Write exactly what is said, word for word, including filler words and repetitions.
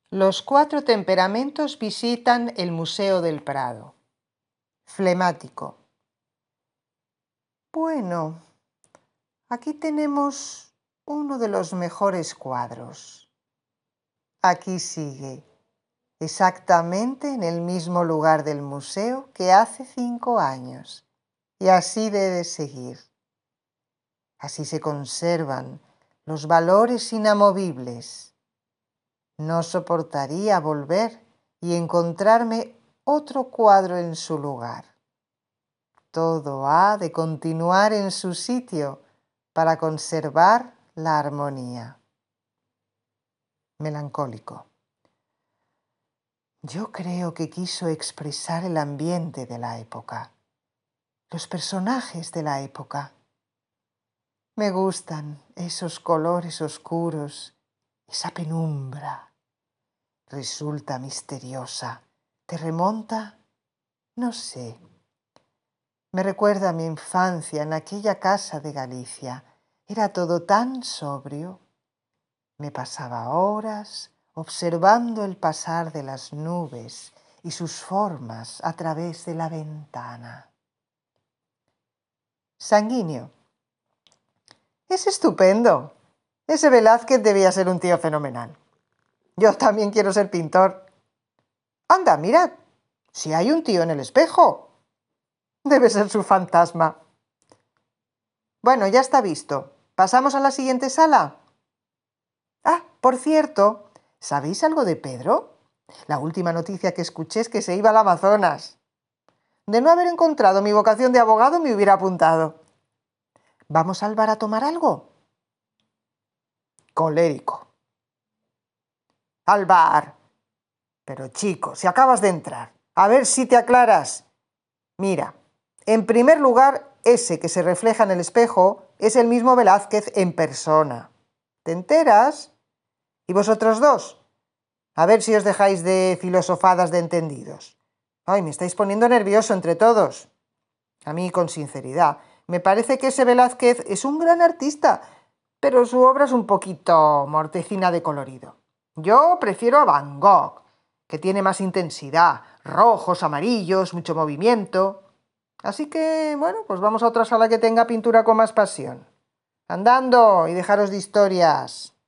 Los cuatro temperamentos visitan el Museo del Prado. Flemático. Bueno, aquí tenemos uno de los mejores cuadros. Aquí sigue, exactamente en el mismo lugar del museo que hace cinco años. Y así debe seguir. Así se conservan los valores inamovibles. No soportaría volver y encontrarme otro cuadro en su lugar. Todo ha de continuar en su sitio para conservar la armonía. Melancólico. Yo creo que quiso expresar el ambiente de la época, los personajes de la época. Me gustan esos colores oscuros, esa penumbra. Resulta misteriosa. ¿Te remonta? No sé. Me recuerda a mi infancia en aquella casa de Galicia. Era todo tan sobrio. Me pasaba horas observando el pasar de las nubes y sus formas a través de la ventana. Sanguíneo. Es estupendo. Ese Velázquez debía ser un tío fenomenal. Yo también quiero ser pintor. Anda, mirad, si hay un tío en el espejo. Debe ser su fantasma. Bueno, ya está visto. ¿Pasamos a la siguiente sala? Ah, por cierto, ¿sabéis algo de Pedro? La última noticia que escuché es que se iba al Amazonas. De no haber encontrado mi vocación de abogado me hubiera apuntado. ¿Vamos al bar a tomar algo? Colérico. Al bar. Pero chico, si acabas de entrar, a ver si te aclaras. Mira, en primer lugar, ese que se refleja en el espejo es el mismo Velázquez en persona. ¿Te enteras? ¿Y vosotros dos? A ver si os dejáis de filosofadas de entendidos. Ay, me estáis poniendo nervioso entre todos. A mí, con sinceridad, me parece que ese Velázquez es un gran artista, pero su obra es un poquito mortecina de colorido. Yo prefiero a Van Gogh, que tiene más intensidad, rojos, amarillos, mucho movimiento. Así que, bueno, pues vamos a otra sala que tenga pintura con más pasión. Andando y dejaros de historias.